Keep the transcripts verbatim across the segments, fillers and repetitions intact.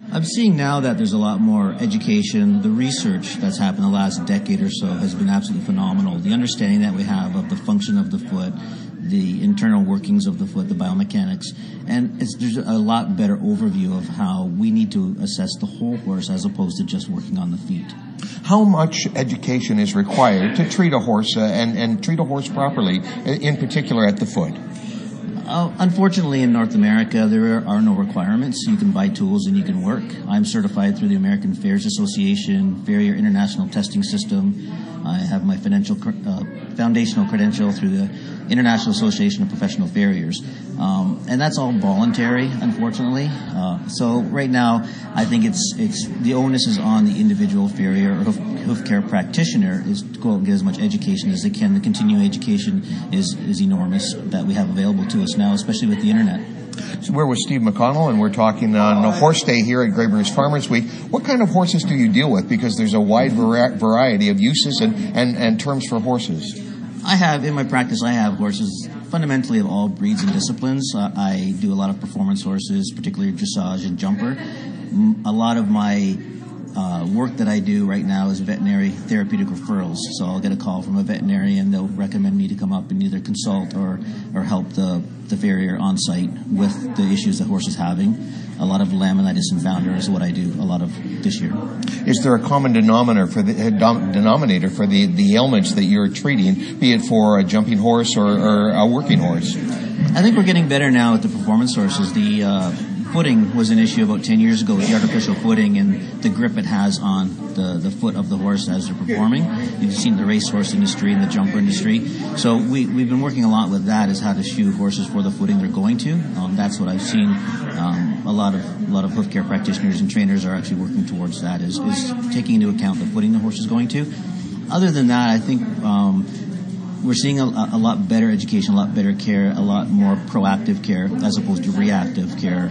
I'm seeing now that there's a lot more education. The research that's happened the last decade or so has been absolutely phenomenal. The understanding that we have of the function of the foot, the internal workings of the foot, the biomechanics, and it's, there's a lot better overview of how we need to assess the whole horse as opposed to just working on the feet. How much education is required to treat a horse uh, and, and treat a horse properly, in particular at the foot? Uh, unfortunately, in North America, there are no requirements. You can buy tools and you can work. I'm certified through the American Farriers Association, Farrier International Testing System. I have my financial, uh, foundational credential through the International Association of Professional Farriers. Um, and that's all voluntary, unfortunately. Uh, so right now, I think it's it's the onus is on the individual farrier or hoof, hoof care practitioner is to go out and get as much education as they can. The continuing education is, is enormous that we have available to us now, especially with the internet. So we're with Steve McConnell, and we're talking on a horse day here at Greybeards Farmers Week. What kind of horses do you deal with? Because there's a wide vari- variety of uses and, and, and terms for horses. I have, in my practice, I have horses fundamentally of all breeds and disciplines. Uh, I do a lot of performance horses, particularly dressage and jumper. M- a lot of my uh, work that I do right now is veterinary therapeutic referrals. So I'll get a call from a veterinarian. They'll recommend me to come up and either consult or, or help the, the farrier on site with the issues the horse is having. A lot of laminitis and founder is what I do a lot of this year. Is there a common denominator for the uh, dom- denominator for the, the ailments that you're treating, be it for a jumping horse or, or a working horse? I think we're getting better now with the performance horses. The uh, footing was an issue about ten years ago with the artificial footing and the grip it has on the, the foot of the horse as they're performing. You've seen the racehorse industry and the jumper industry. So we, we've been working a lot with that, is how to shoe horses for the footing they're going to. Um, that's what I've seen. Um, a lot of a lot of hoof care practitioners and trainers are actually working towards that, is, is taking into account the footing the horse is going to. Other than that, I think um, we're seeing a, a lot better education, a lot better care, a lot more proactive care as opposed to reactive care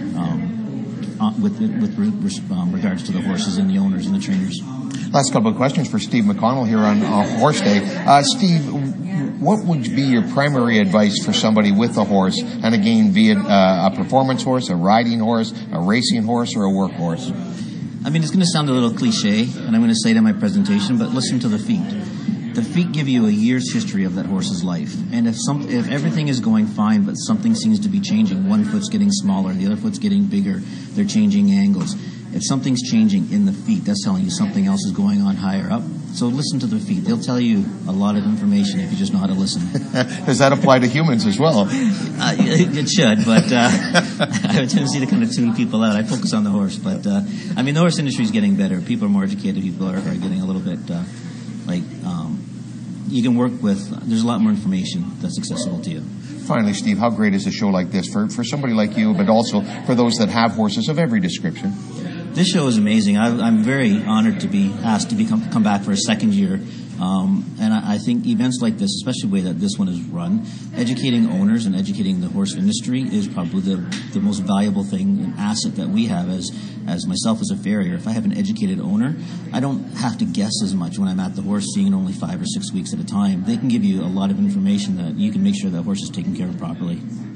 um, uh, with, with re- um, regards to the horses and the owners and the trainers. Last couple of questions for Steve McConnell here on uh, Horse Day. Uh, Steve, what would be your primary advice for somebody with a horse, and again, be it uh, a performance horse, a riding horse, a racing horse, or a work horse? I mean, it's going to sound a little cliche, and I'm going to say it in my presentation, but listen to the feet. The feet give you a year's history of that horse's life. And if some, if everything is going fine, but something seems to be changing, one foot's getting smaller, the other foot's getting bigger, they're changing angles. If something's changing in the feet, that's telling you something else is going on higher up. So listen to the feet. They'll tell you a lot of information if you just know how to listen. Does that apply to humans as well? Uh, it, it should, but uh, I have a tendency to kind of tune people out. I focus on the horse. But, uh, I mean, the horse industry is getting better. People are more educated. People are, are getting a little bit, uh, like, um, you can work with, there's a lot more information that's accessible to you. Finally, Steve, how great is a show like this for, for somebody like you, but also for those that have horses of every description? This show is amazing. I, I'm very honored to be asked to become, come back for a second year. Um, and I, I think events like this, especially the way that this one is run, educating owners and educating the horse industry is probably the, the most valuable thing and asset that we have as, as myself as a farrier. If I have an educated owner, I don't have to guess as much when I'm at the horse, seeing it only five or six weeks at a time. They can give you a lot of information that you can make sure that horse is taken care of properly.